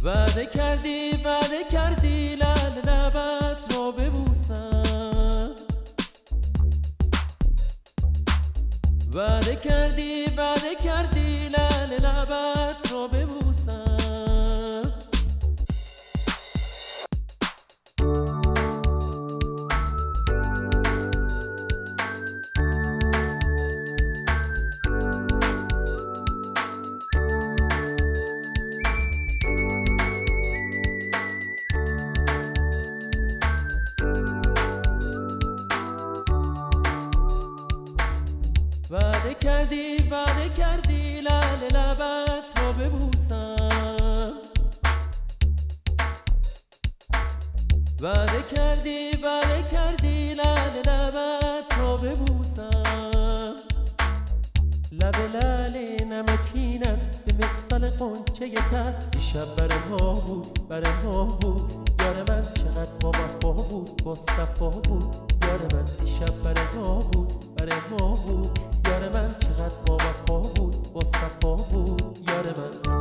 وعده کردی لعل لبت را ببوسم. وعده کردی لعل لبت را ببوسم. وعده کردی لعل لبت را ببوسم. وعده کردی لعل لبت را ببوسم. لب لعل نمکینم به مثال غنچه تر، دیشب بر ما بود یار من، چقدر با وفا بود با صفا بود یار من. دیشب بر ما بود یار من، چقدر با وفا بود با صفا بود یار من.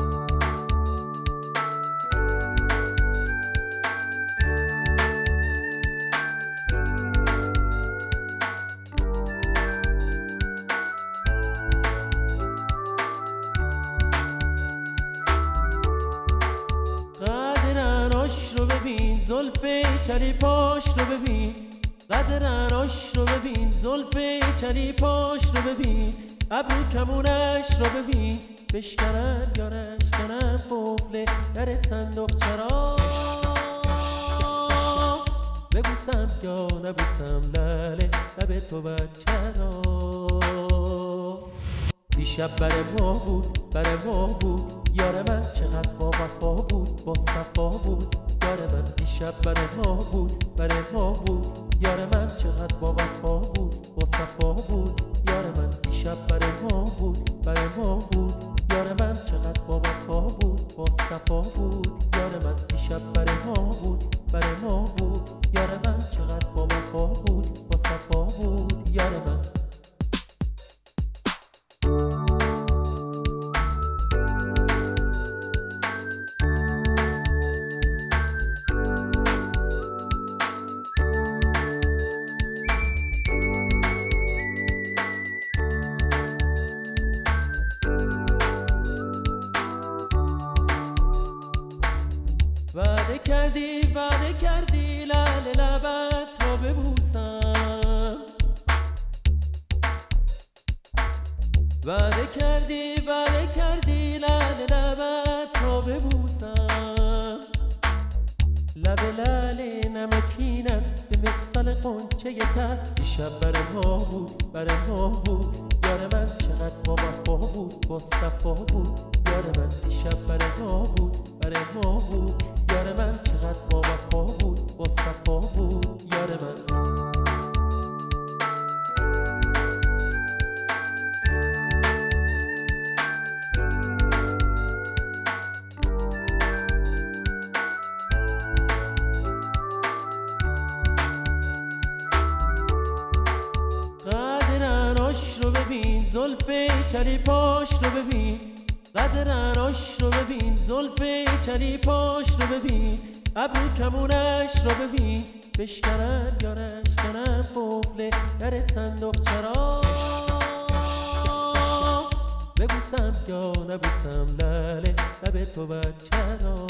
رو ببین زلف چلیپاش رو ببین، قدر اناش رو ببین زلف چلیپاش رو ببین، ابرو کمونش رو ببین، بشکنن یا نشکنن قفل در صندوق چرا، ببوسم یا نبوسم لعل لب تو بچرا. دیشب بر ما بود یار من، چقدر با وفا بود با صفا بود یار من. دیشب بر ما بود یار من، چقدر با وفا بود با صفا بود یار من. دیشب بر ما بود یار من، چقدر با وفا بود با صفا بود یار من. دیشب بر ما بود یار من، چقدر با وفا بود با صفا بود یار من. وعده کردی لعل لبت را ببوسم. وعده کردی لعل لبت را ببوسم. لب لعل نمکینم به مثال غنچه تر، دیشب بر ما بود یار من، چقدر با وفا بود با صفا بود یار من. دیشب بر ما بود یار من، چقدر با وفا بود با صفا بود یار من. رو ببین زلف چلیپاش رو ببین، قدر اناش رو ببین زلف چلیپاش رو ببین، ابرو کمونش رو ببین، بشکنن یا نشکنن قفل در صندوق چرا، ببوسم یا نبوسم لعل لب تو بچرا.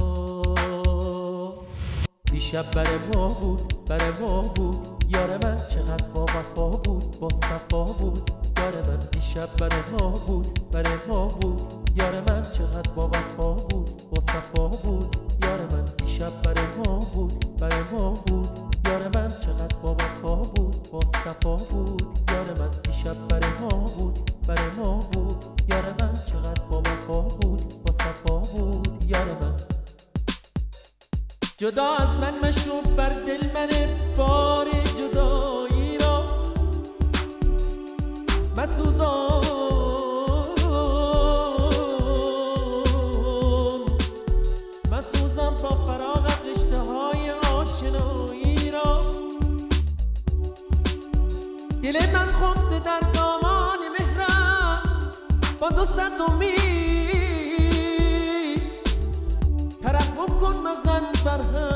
دیشب بر ما بود یار من، چقدر با وفا بود با صفا بود یار من. دیشب بر ما بود یار من، چقدر با وفا بود با صفا بود یار من. دیشب بر ما بود یار من، چقدر با وفا بود با صفا بود یار من. دیشب بر ما بود یار من، چقدر با وفا بود با صفا بود یار من. جدا از من مشو بر دل من بار جدایی را مسوزان، مسوزان با فراغت رشته های آشنایی را. دل من خفته در دامان مهرم با 200 امید، ترحم کن مزن بر هم